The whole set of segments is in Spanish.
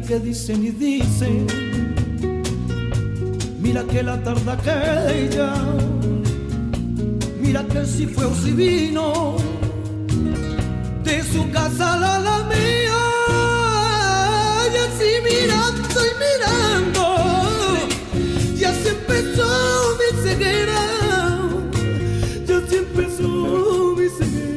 que dicen y dicen, mira que la tarde aquella, mira que si fue o si vino, de su casa a la mía, y así mirando y mirando, y así empezó mi ceguera, y así empezó mi ceguera.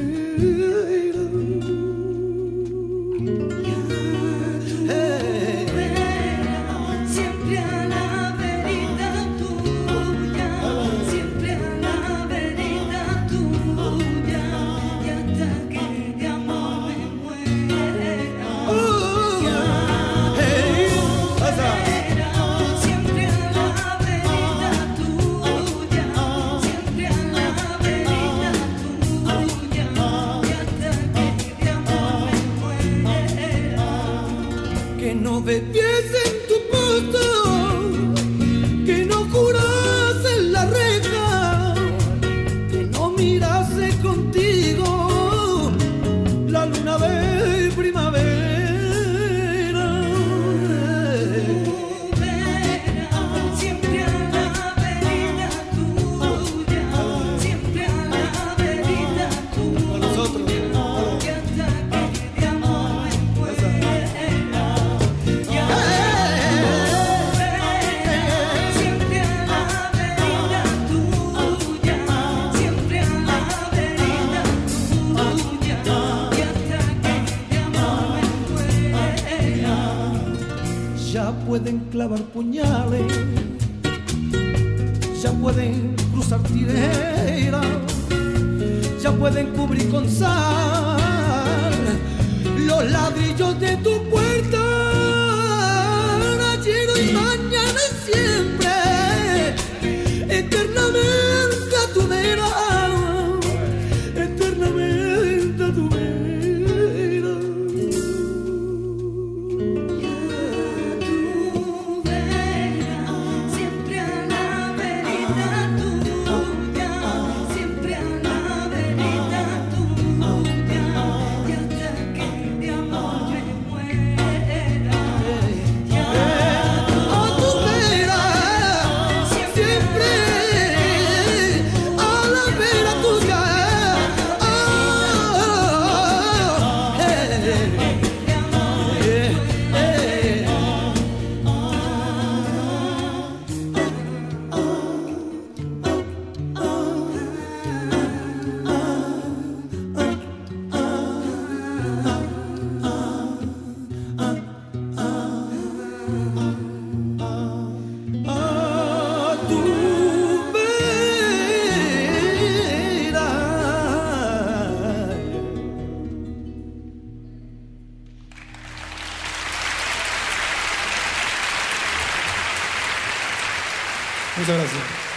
Que no bebiese en tu pozo, que no jurase en la reja, que no mirase contigo la luna de primavera. Siempre a la vereda tuya, siempre a la vereda tuya. A nosotros. Ya pueden clavar puñales, ya pueden cruzar tireras, ya pueden cubrir con sal los ladrillos de tu puerta. Ayer, hoy, mañana y siempre, eternamente a tu vera, eternamente a tu vera. Muchas gracias.